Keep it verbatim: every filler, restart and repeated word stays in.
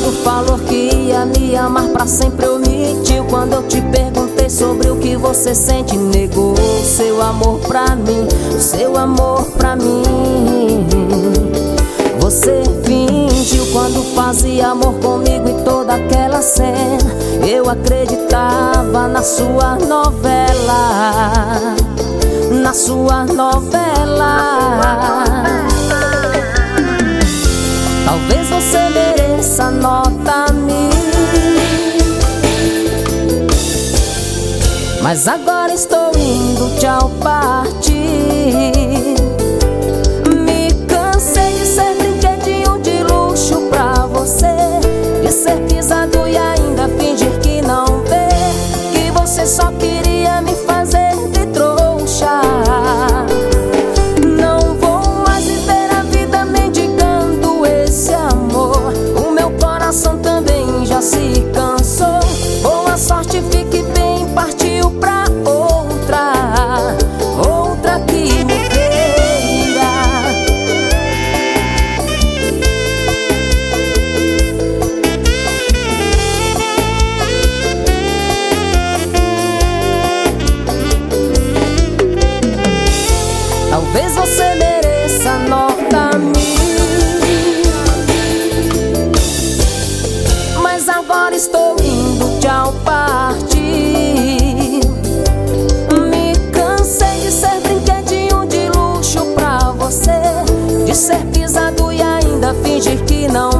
quando falou que ia me amar pra sempre, omitiu. Quando eu te perguntei sobre o que você sente, negou o seu amor pra mim, o seu amor pra mim. Você fingiu quando fazia amor comigo e toda aquela cena. Eu acreditava na sua novela, na sua novela. Talvez você mereça nota mil, mas agora estou indo, tchau, partir. Me cansei de ser brinquedinho de luxo pra você, de ser pisado e ainda fingir que não vê, que você só queria me fazer de trouxa. Não vou mais viver a vida mendigando esse amor, o meu coração também já se cansou. Boa sorte, fique bem, partiu pra outra, outra que me queira. Talvez você mereça nota mil, mas agora estou indo, tchau, partir. Me cansei de ser brinquedinho de luxo pra você, de ser pisado e ainda fingir que não